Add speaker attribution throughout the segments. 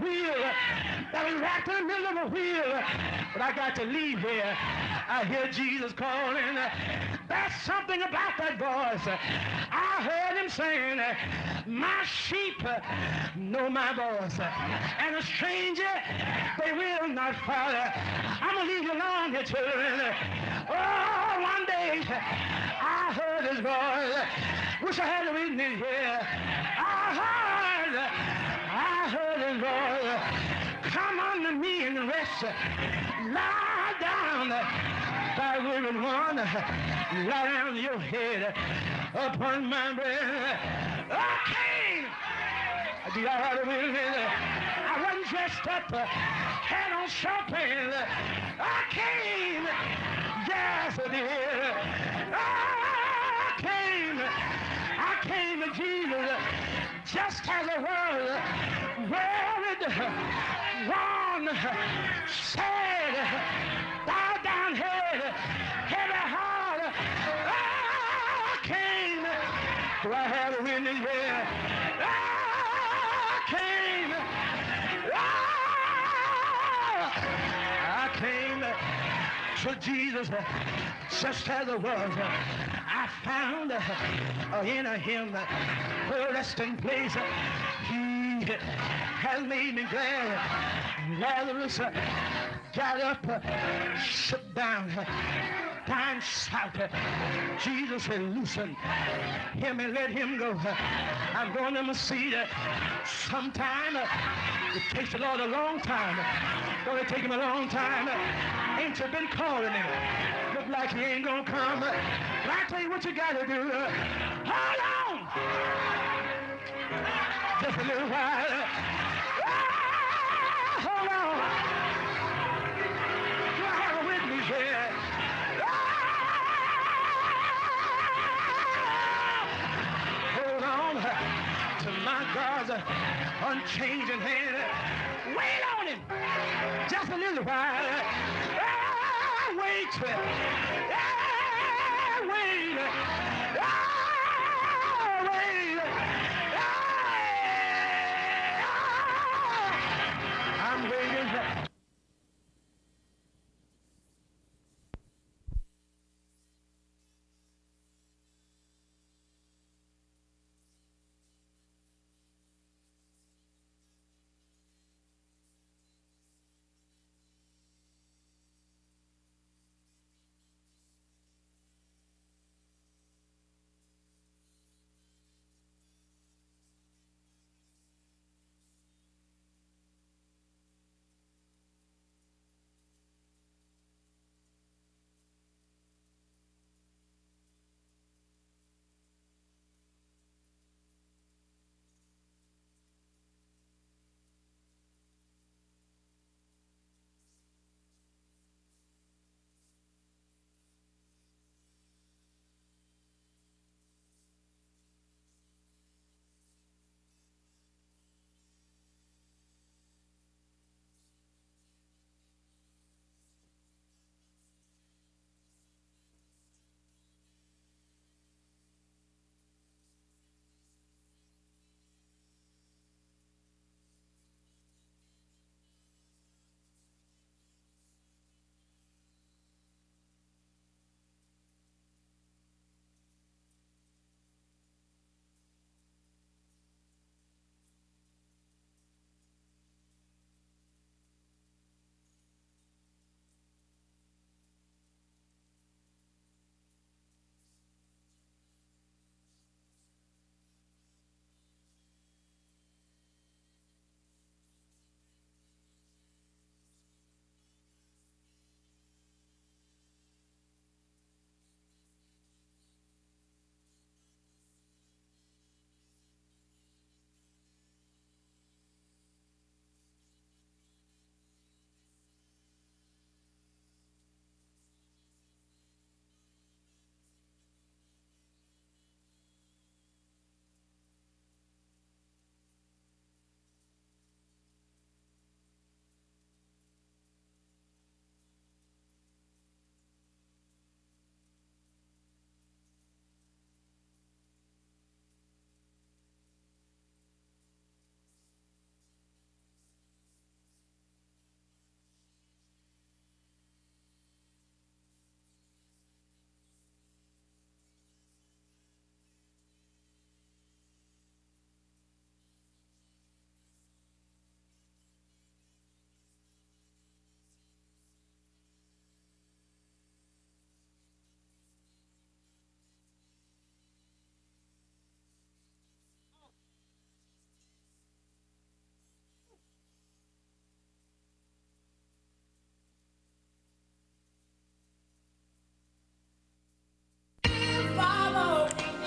Speaker 1: wheel that was wrapped in the middle of a wheel. But I got to leave here. I hear Jesus calling. There's something about that voice. I heard him saying, my sheep know my voice, and a stranger they will not follow. I'm going to leave you alone here, children. Oh, one day I heard his voice. Wish I had it written in here. I heard his voice. Come unto me and rest. Lie down, thy weary one. Lie down your head upon my breast. I came. Did I have a witness? I wasn't dressed up, had on short pants. I came. Yes, I did. I came to Jesus just as I was, worried, worn, sad, bowed down head, heavy heart. I came. Do I have a witness here? I came. I came to Jesus just as I was. I found in him a resting place. He has made me glad. Lazarus got up, sat down, time shouted. Jesus said, loosen him and let him go. I'm going to Mesita sometime. It takes the Lord a long time. Going to take him a long time. Ain't you been calling him? Look like he ain't going to come. But I tell you what you got to do. Hold on. Just a little while. Hold on. Do I have a witness here? Hold on to my God's unchanging hand. Wait on him. Just a little while. Wait. Wait. Wait. I'm waiting.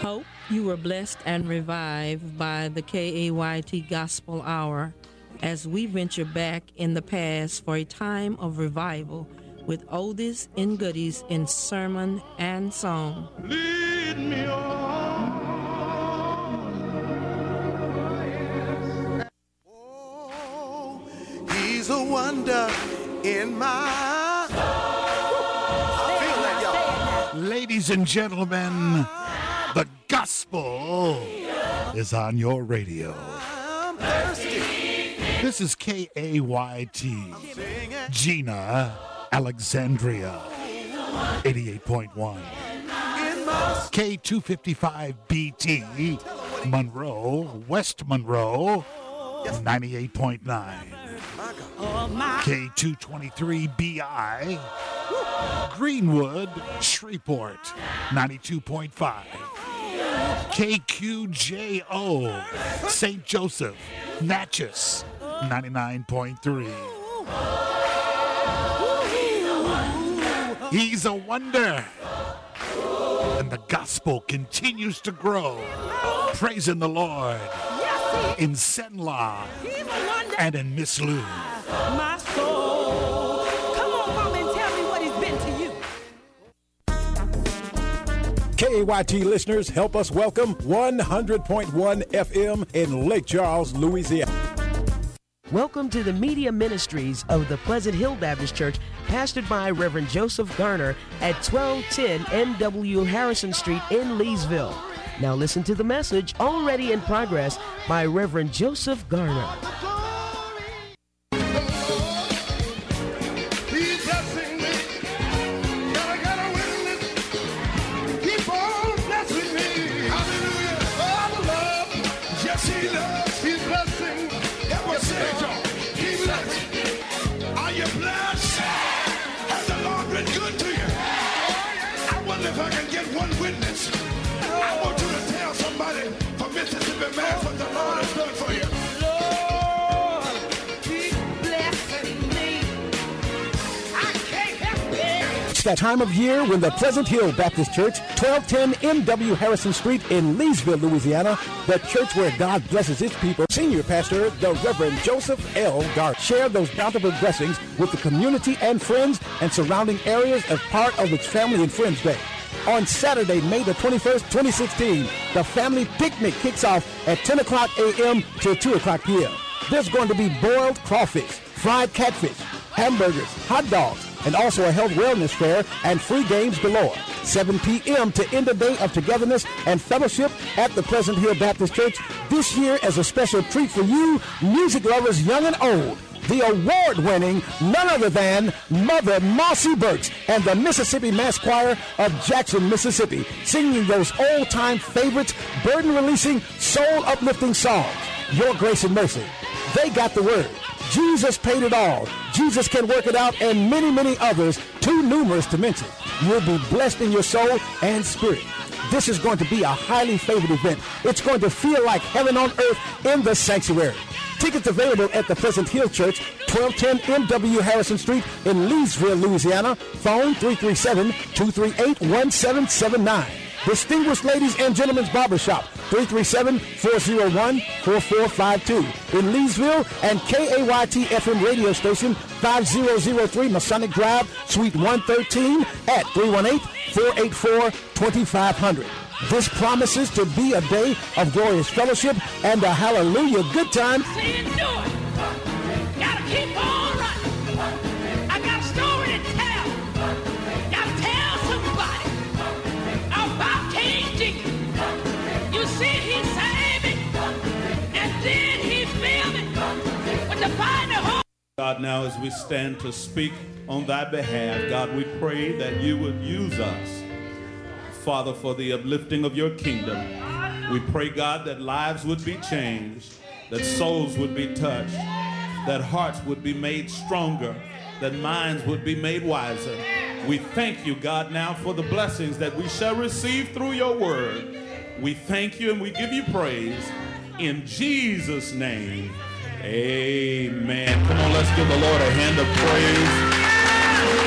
Speaker 2: Hope you were blessed and revived by the KAYT Gospel Hour as we venture back in the past for a time of revival with oldies and goodies in sermon and song.
Speaker 1: Lead me on.
Speaker 3: Oh, he's a wonder in my I feel that, y'all.
Speaker 4: Ladies and gentlemen, the gospel is on your radio.
Speaker 3: I'm thirsty.
Speaker 4: This is KAYT, Gina, Alexandria, 88.1. K255BT, Monroe, West Monroe, 98.9. K223BI, Greenwood, Shreveport, 92.5. KQJO, St. Joseph, Natchez, 99.3. He's a wonder. And the gospel continues to grow. Praising the Lord in Senla and in Miss Lou.
Speaker 5: My soul. Come on, mama, and tell me what he's been to you.
Speaker 6: KAYT listeners, help us welcome 100.1 FM in Lake Charles, Louisiana.
Speaker 7: Welcome to the media ministries of the Pleasant Hill Baptist Church, pastored by Reverend Joseph Garner at 1210 NW Harrison Street in Leesville. Now listen to the message already in progress by Reverend Joseph Garner.
Speaker 1: If I can get one witness, I want you to tell somebody from Mississippi, man, what the Lord has done for you. Lord, keep blessing me. I can't help it.
Speaker 6: It's that time of year when the Pleasant Hill Baptist Church, 1210 NW Harrison Street in Leesville, Louisiana, the church where God blesses his people, Senior Pastor, the Reverend Joseph L. Garner, share those bountiful blessings with the community and friends and surrounding areas as part of its Family and Friends Day. On Saturday, May the 21st, 2016, the family picnic kicks off at 10 o'clock a.m. to 2 o'clock p.m. There's going to be boiled crawfish, fried catfish, hamburgers, hot dogs, and also a health wellness fair and free games galore. 7 p.m. to end the day of togetherness and fellowship at the Pleasant Hill Baptist Church. This year, as a special treat for you, music lovers young and old, the award-winning, none other than Mother Marcy Burks and the Mississippi Mass Choir of Jackson, Mississippi, singing those old-time favorites, burden-releasing, soul-uplifting songs. Your Grace and Mercy. They Got the Word. Jesus Paid It All. Jesus Can Work It Out, and many, many others, too numerous to mention. You'll be blessed in your soul and spirit. This is going to be a highly favored event. It's going to feel like heaven on earth in the sanctuary. Tickets available at the Pleasant Hill Church, 1210 NW Harrison Street in Leesville, Louisiana. Phone 337-238-1779. Distinguished Ladies and Gentlemen's Barbershop, 337-401-4452. In Leesville, and KAYT FM radio station, 5003 Masonic Drive, Suite 113 at 318-484-2500. This promises to be a day of glorious fellowship and a hallelujah good time.
Speaker 5: See it, do it. Gotta keep on running. I got a story to tell. Gotta tell somebody about King Jesus. You see, he saved me, and then he filled me with the fire of
Speaker 8: God, now as we stand to speak on thy behalf, God, we pray that you would use us, Father, for the uplifting of your kingdom. We pray, God, that lives would be changed, that souls would be touched, that hearts would be made stronger, that minds would be made wiser. We thank you, God, now for the blessings that we shall receive through your word. We thank you and we give you praise. In Jesus' name, amen. Come on, let's give the Lord a hand of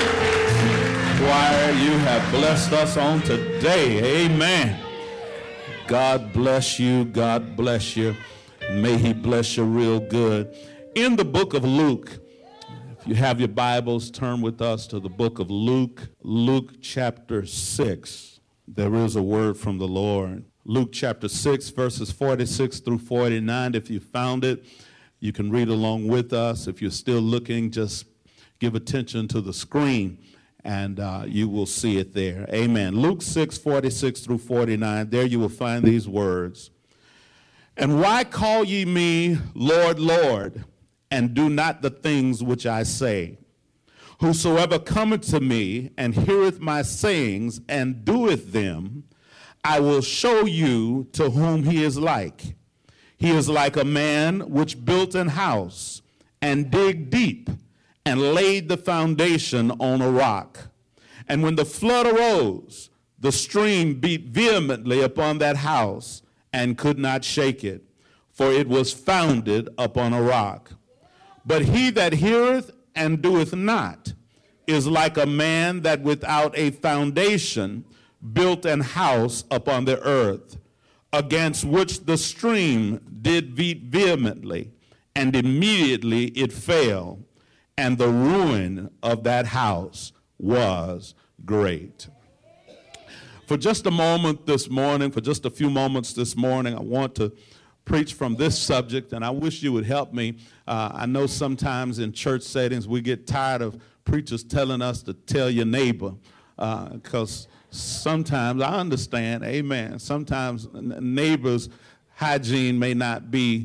Speaker 8: praise. Choir, you have blessed us on today. Amen. God bless you. God bless you. May he bless you real good. In the book of Luke, if you have your Bibles, turn with us to the book of Luke, Luke chapter 6. There is a word from the Lord. Luke chapter 6, verses 46 through 49. If you found it, you can read along with us. If you're still looking, just give attention to the screen, and you will see it there. Amen. Luke 6, 46 through 49. There you will find these words. And why call ye me Lord, Lord, and do not the things which I say? Whosoever cometh to me and heareth my sayings and doeth them, I will show you to whom he is like. He is like a man which built an house and digged deep and laid the foundation on a rock. And when the flood arose, the stream beat vehemently upon that house and could not shake it, for it was founded upon a rock. But he that heareth and doeth not is like a man that without a foundation built an house upon the earth, against which the stream did beat vehemently, and immediately it fell, and the ruin of that house was great. For just a moment this morning, for just a few moments this morning, I want to preach from this subject, and I wish you would help me. I know sometimes in church settings we get tired of preachers telling us to tell your neighbor, because sometimes I understand, amen, sometimes neighbors' hygiene may not be,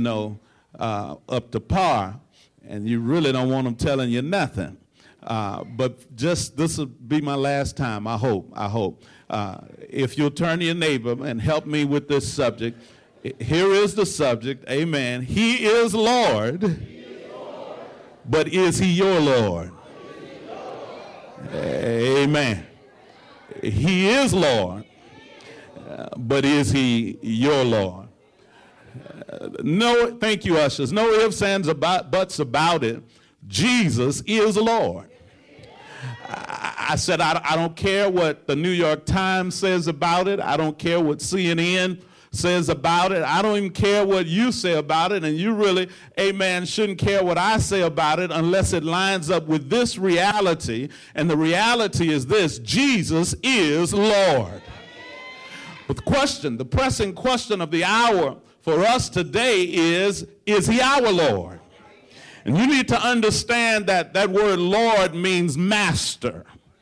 Speaker 8: up to par, and you really don't want them telling you nothing. But just this will be my last time, I hope. If you'll turn to your neighbor and help me with this subject. Here is the subject, amen. He is Lord, but is he your Lord? Amen. He is Lord, but is he your Lord? No, thank you, ushers. No ifs, ands, buts about it. Jesus is Lord. I said, I don't care what the New York Times says about it. I don't care what CNN says about it. I don't even care what you say about it, and you really, amen, shouldn't care what I say about it unless it lines up with this reality, and the reality is this: Jesus is Lord. But the pressing question of the hour for us today is he our Lord? And you need to understand that that word Lord means master.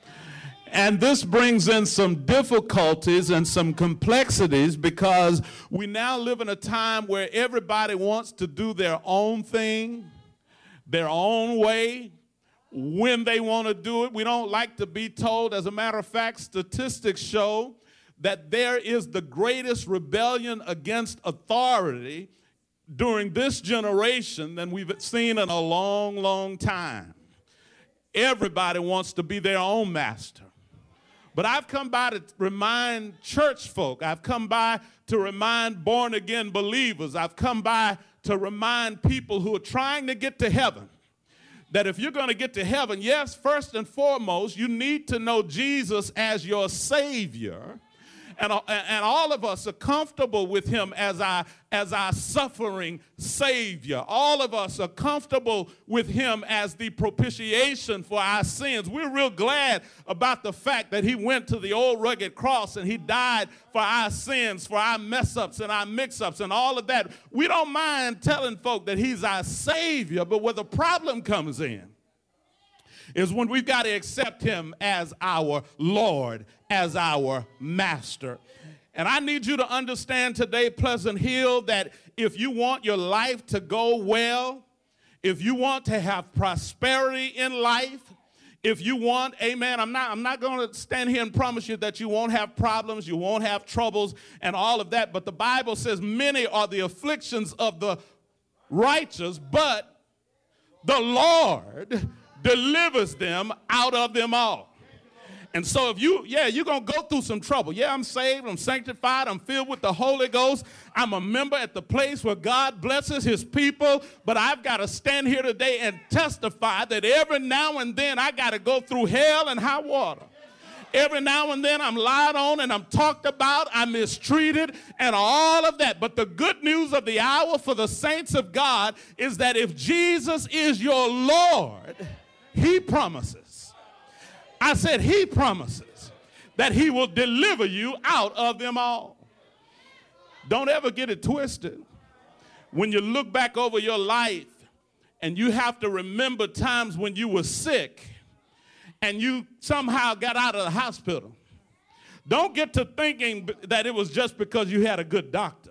Speaker 8: And this brings in some difficulties and some complexities, because we now live in a time where everybody wants to do their own thing, their own way, when they want to do it. We don't like to be told. As a matter of fact, statistics show that there is the greatest rebellion against authority during this generation than we've seen in a long, long time. Everybody wants to be their own master. But I've come by to remind church folk. I've come by to remind born-again believers. I've come by to remind people who are trying to get to heaven that if you're going to get to heaven, yes, first and foremost, you need to know Jesus as your Savior. And all of us are comfortable with him as our suffering Savior. All of us are comfortable with him as the propitiation for our sins. We're real glad about the fact that he went to the old rugged cross and he died for our sins, for our mess-ups and our mix-ups and all of that. We don't mind telling folk that he's our Savior, but where the problem comes in is when we've got to accept him as our Lord, as our master. And I need you to understand today, Pleasant Hill, that if you want your life to go well, if you want to have prosperity in life, if you want, amen, I'm not going to stand here and promise you that you won't have problems, you won't have troubles and all of that, but the Bible says many are the afflictions of the righteous, but the Lord delivers them out of them all. And so if you're going to go through some trouble. Yeah, I'm saved, I'm sanctified, I'm filled with the Holy Ghost. I'm a member at the place where God blesses his people. But I've got to stand here today and testify that every now and then I got to go through hell and high water. Every now and then I'm lied on and I'm talked about, I'm mistreated and all of that. But the good news of the hour for the saints of God is that if Jesus is your Lord, he promises. I said he promises that he will deliver you out of them all. Don't ever get it twisted. When you look back over your life and you have to remember times when you were sick and you somehow got out of the hospital, don't get to thinking that it was just because you had a good doctor.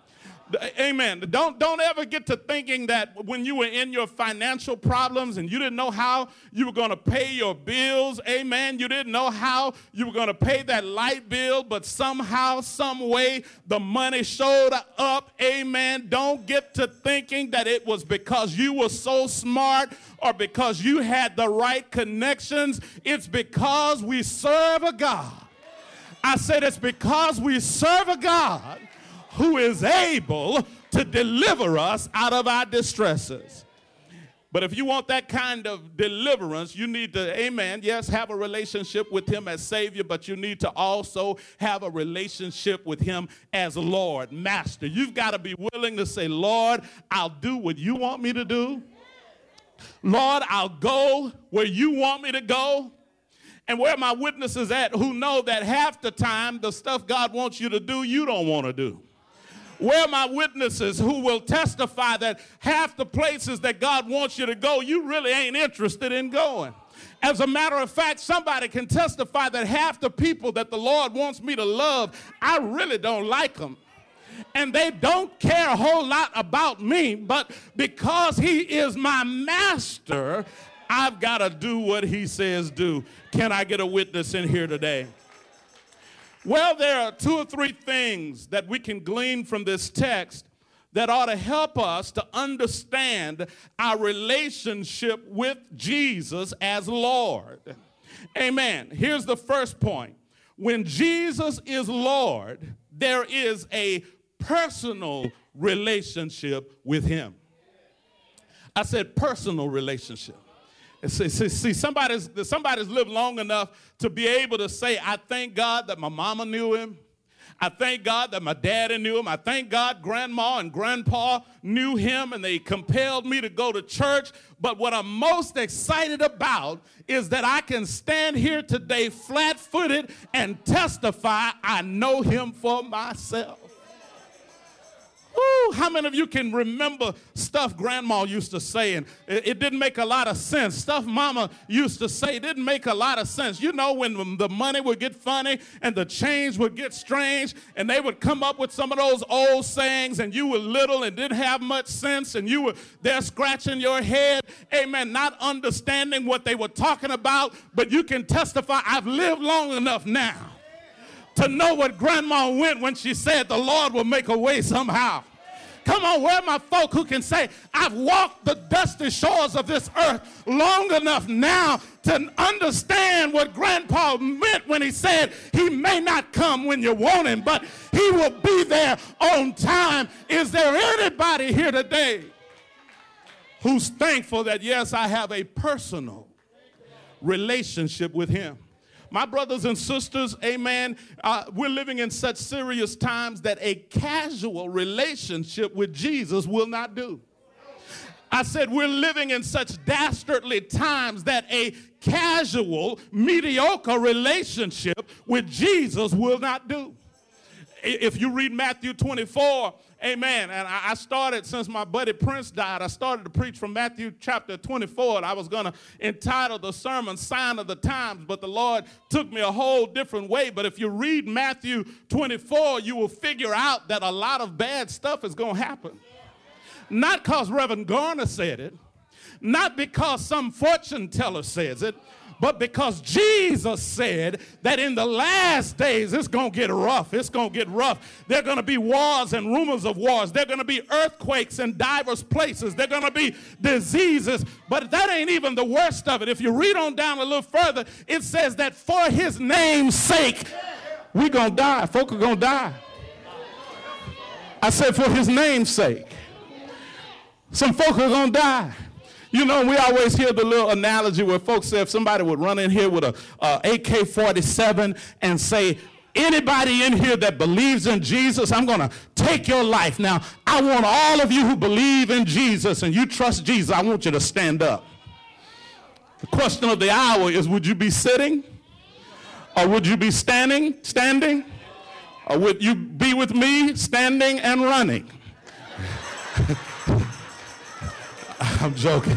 Speaker 8: Amen. Don't ever get to thinking that when you were in your financial problems and you didn't know how you were going to pay your bills, amen, you didn't know how you were going to pay that light bill, but somehow, some way, the money showed up, amen. Don't get to thinking that it was because you were so smart or because you had the right connections. It's because we serve a God. I said it's because we serve a God who is able to deliver us out of our distresses. But if you want that kind of deliverance, you need to, amen, yes, have a relationship with him as Savior, but you need to also have a relationship with him as Lord, Master. You've got to be willing to say, Lord, I'll do what you want me to do. Lord, I'll go where you want me to go. And where my witnesses at who know that half the time the stuff God wants you to do, you don't want to do. Where are my witnesses who will testify that half the places that God wants you to go, you really ain't interested in going? As a matter of fact, somebody can testify that half the people that the Lord wants me to love, I really don't like them. And they don't care a whole lot about me, but because he is my master, I've got to do what he says do. Can I get a witness in here today? Well, there are 2 or 3 things that we can glean from this text that ought to help us to understand our relationship with Jesus as Lord. Amen. Here's the first point. When Jesus is Lord, there is a personal relationship with him. I said personal relationship. See, somebody's lived long enough to be able to say, I thank God that my mama knew him. I thank God that my daddy knew him. I thank God grandma and grandpa knew him and they compelled me to go to church. But what I'm most excited about is that I can stand here today flat-footed and testify I know him for myself. Woo, how many of you can remember stuff grandma used to say and it didn't make a lot of sense? Stuff mama used to say didn't make a lot of sense. You know, when the money would get funny and the change would get strange and they would come up with some of those old sayings and you were little and didn't have much sense and you were there scratching your head, amen, not understanding what they were talking about, but you can testify I've lived long enough now to know what grandma went when she said the Lord will make a way somehow. Come on, where are my folk who can say, I've walked the dusty shores of this earth long enough now to understand what grandpa meant when he said he may not come when you want him, but he will be there on time. Is there anybody here today who's thankful that, yes, I have a personal relationship with him? My brothers and sisters, amen, we're living in such serious times that a casual relationship with Jesus will not do. I said we're living in such dastardly times that a casual, mediocre relationship with Jesus will not do. If you read Matthew 24, amen, and I started, since my buddy Prince died, I started to preach from Matthew chapter 24, and I was going to entitle the sermon Sign of the Times, but the Lord took me a whole different way. But if you read Matthew 24, you will figure out that a lot of bad stuff is going to happen. Not because Reverend Garner said it, not because some fortune teller says it, but because Jesus said that in the last days it's going to get rough. It's going to get rough. There are going to be wars and rumors of wars. There are going to be earthquakes in diverse places. There are going to be diseases. But that ain't even the worst of it. If you read on down a little further, it says that for his name's sake, we're going to die. Folk are going to die. I said for his name's sake. Some folk are going to die. You know, we always hear the little analogy where folks say if somebody would run in here with a AK-47 and say, anybody in here that believes in Jesus, I'm going to take your life. Now, I want all of you who believe in Jesus and you trust Jesus, I want you to stand up. The question of the hour is, would you be sitting? Or would you be standing? Or would you be with me, standing and running? I'm joking.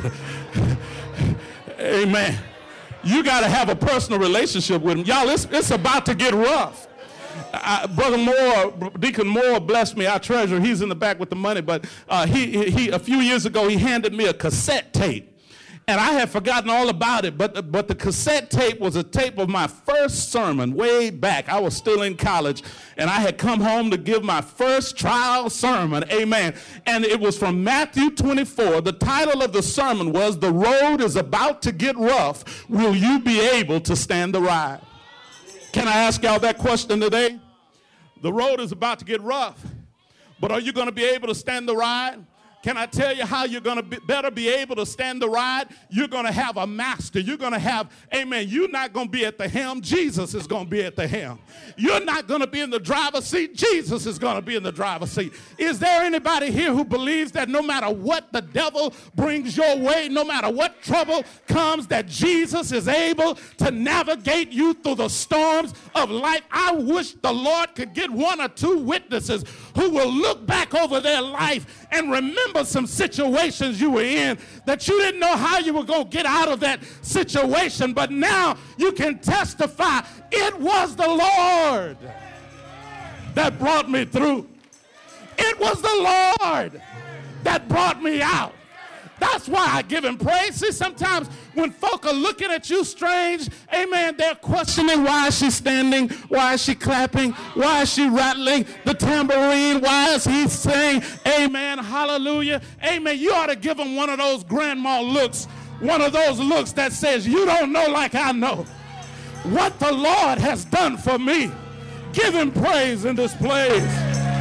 Speaker 8: Amen. You got to have a personal relationship with him. Y'all, it's about to get rough. Brother Moore, Deacon Moore, bless me, our treasurer, he's in the back with the money, but he a few years ago, he handed me a cassette tape. And I had forgotten all about it, but the cassette tape was a tape of my first sermon way back. I was still in college, and I had come home to give my first trial sermon, amen. And it was from Matthew 24. The title of the sermon was, "The Road is About to Get Rough. Will you be able to stand the ride?" Can I ask y'all that question today? The road is about to get rough, but are you going to be able to stand the ride? Can I tell you how you're going to better be able to stand the ride? You're going to have a master. You're going to have, amen, you're not going to be at the helm. Jesus is going to be at the helm. You're not going to be in the driver's seat. Jesus is going to be in the driver's seat. Is there anybody here who believes that no matter what the devil brings your way, no matter what trouble comes, that Jesus is able to navigate you through the storms of life? I wish the Lord could get one or two witnesses who will look back over their life and remember some situations you were in that you didn't know how you were going to get out of that situation, but now you can testify, it was the Lord that brought me through. It was the Lord that brought me out. That's why I give him praise. See, sometimes when folk are looking at you strange, amen, they're questioning, why is she standing? Why is she clapping? Why is she rattling the tambourine? Why is he saying, amen, hallelujah? Amen. You ought to give him one of those grandma looks, one of those looks that says, you don't know like I know what the Lord has done for me. Give him praise in this place.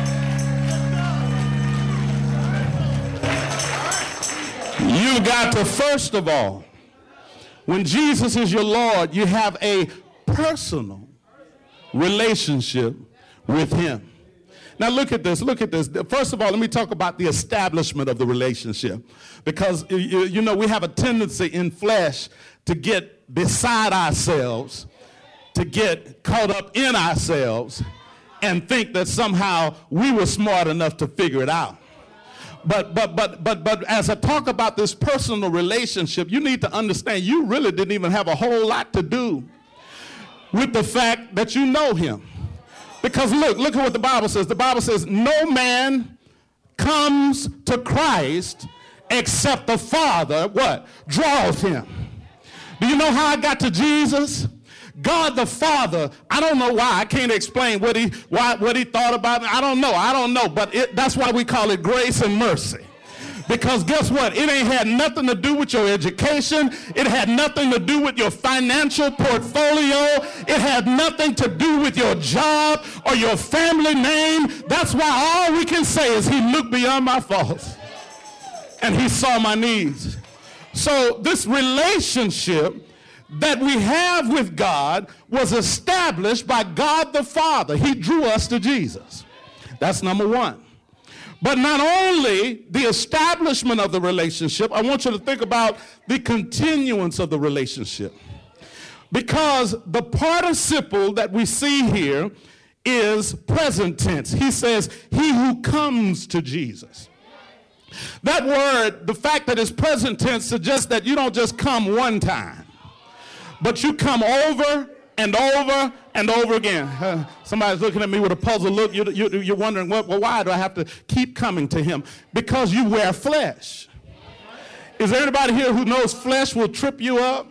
Speaker 8: You got to, first of all, when Jesus is your Lord, you have a personal relationship with him. Now look at this, look at this. First of all, let me talk about the establishment of the relationship. Because, you know, we have a tendency in flesh to get beside ourselves, to get caught up in ourselves, and think that somehow we were smart enough to figure it out. But as I talk about this personal relationship, you need to understand you really didn't even have a whole lot to do with the fact that you know him. Because look at what the Bible says. The Bible says, no man comes to Christ except the Father, what? Draws him. Do you know how I got to Jesus? God the Father, I don't know why. I can't explain what he thought about me. I don't know. But that's why we call it grace and mercy. Because guess what? It ain't had nothing to do with your education. It had nothing to do with your financial portfolio. It had nothing to do with your job or your family name. That's why all we can say is he looked beyond my faults and he saw my needs. So this relationship that we have with God was established by God the Father. He drew us to Jesus. That's number one. But not only the establishment of the relationship, I want you to think about the continuance of the relationship. Because the participle that we see here is present tense. He says, he who comes to Jesus. That word, the fact that it's present tense, suggests that you don't just come one time, but you come over and over and over again. Somebody's looking at me with a puzzled look. You're wondering, well, why do I have to keep coming to him? Because you wear flesh. Is there anybody here who knows flesh will trip you up?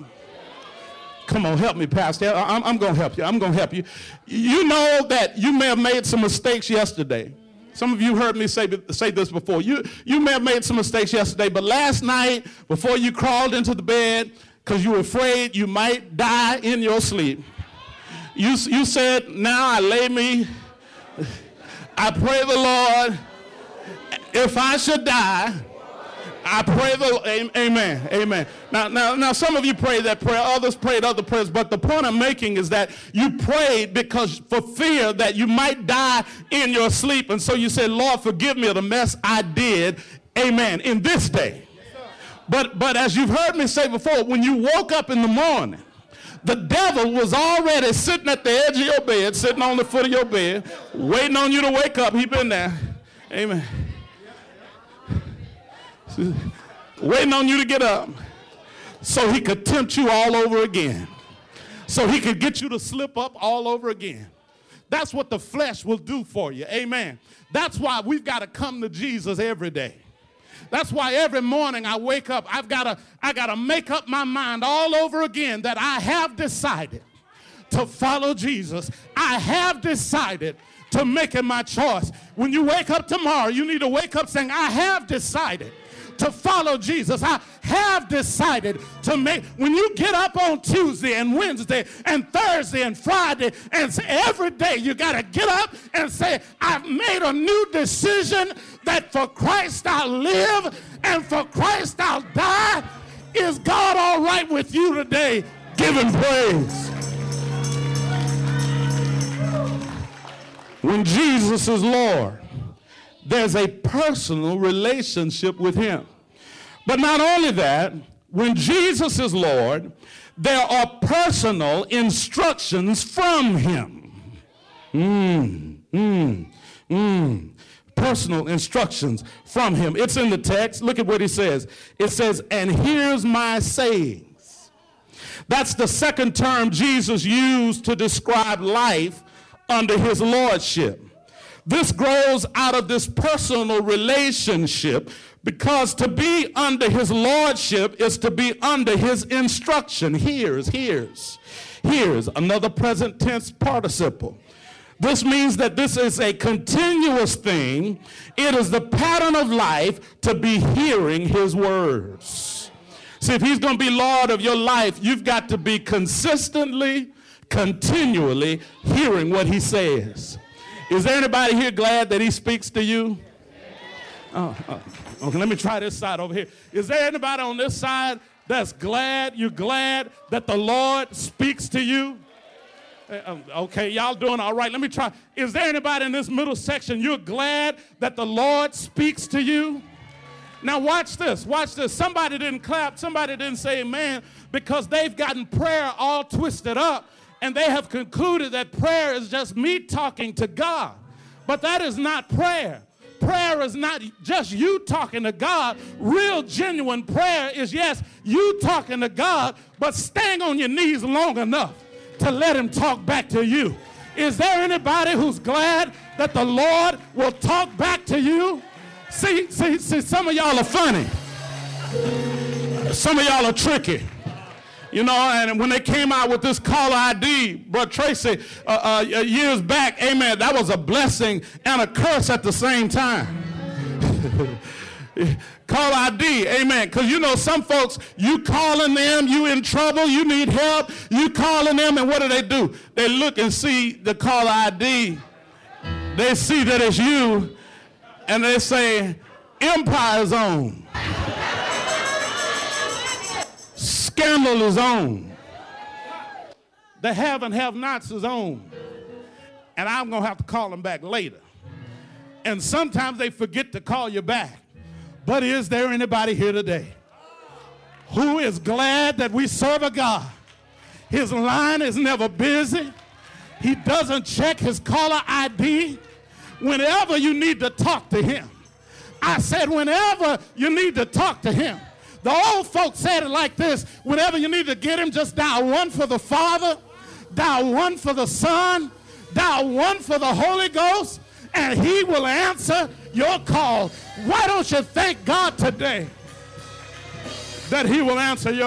Speaker 8: Come on, help me, Pastor. I'm going to help you. I'm going to help you. You know that you may have made some mistakes yesterday. Some of you heard me say this before. You may have made some mistakes yesterday, but last night, before you crawled into the bed, because you were afraid you might die in your sleep, you said, now I lay me, I pray the Lord, if I should die, I pray amen, amen. Now, some of you prayed that prayer, others prayed other prayers, but the point I'm making is that you prayed because for fear that you might die in your sleep, and so you said, Lord, forgive me of the mess I did, amen, in this day. But as you've heard me say before, when you woke up in the morning, the devil was already sitting at the edge of your bed, sitting on the foot of your bed, waiting on you to wake up. He's been there, amen. Waiting on you to get up so he could tempt you all over again, so he could get you to slip up all over again. That's what the flesh will do for you, amen. That's why we've got to come to Jesus every day. That's why every morning I wake up, I gotta make up my mind all over again that I have decided to follow Jesus. I have decided to make it my choice. When you wake up tomorrow, you need to wake up saying, I have decided to follow Jesus. I have decided to make. When you get up on Tuesday and Wednesday and Thursday and Friday and every day, you got to get up and say, I've made a new decision that for Christ I'll live and for Christ I'll die. Is God all right with you today? Give him praise. When Jesus is Lord, there's a personal relationship with him. But not only that, when Jesus is Lord, there are personal instructions from him. Personal instructions from him. It's in the text. Look at what he says. It says, and here's my sayings. That's the second term Jesus used to describe life under his lordship. This grows out of this personal relationship because to be under his lordship is to be under his instruction. Here's another present tense participle. This means that this is a continuous thing. It is the pattern of life to be hearing his words. See, if he's going to be Lord of your life, you've got to be continually hearing what he says. Is there anybody here glad that he speaks to you? Okay, let me try this side over here. Is there anybody on this side that's glad, you're glad that the Lord speaks to you? Okay, y'all doing all right. Let me try. Is there anybody in this middle section, you're glad that the Lord speaks to you? Now watch this, watch this. Somebody didn't clap, somebody didn't say amen because they've gotten prayer all twisted up. And they have concluded that prayer is just me talking to God. But that is not prayer. Prayer is not just you talking to God. Real, genuine prayer is, yes, you talking to God, but staying on your knees long enough to let him talk back to you. Is there anybody who's glad that the Lord will talk back to you? See, some of y'all are funny. Some of y'all are tricky. You know, and when they came out with this caller ID, Brother Tracy, years back, amen, that was a blessing and a curse at the same time. Caller ID, amen, because you know some folks, you calling them, you in trouble, you need help, you calling them, and what do? They look and see the caller ID. They see that it's you, and they say, Empire's on. Scandal is on. The have and have-nots is on. And I'm going to have to call them back later. And sometimes they forget to call you back. But is there anybody here today who is glad that we serve a God? His line is never busy. He doesn't check his caller ID. Whenever you need to talk to him. I said whenever you need to talk to him. The old folks said it like this: whenever you need to get him, just dial 1 for the Father, dial 1 for the Son, dial 1 for the Holy Ghost, and he will answer your call. Why don't you thank God today that he will answer your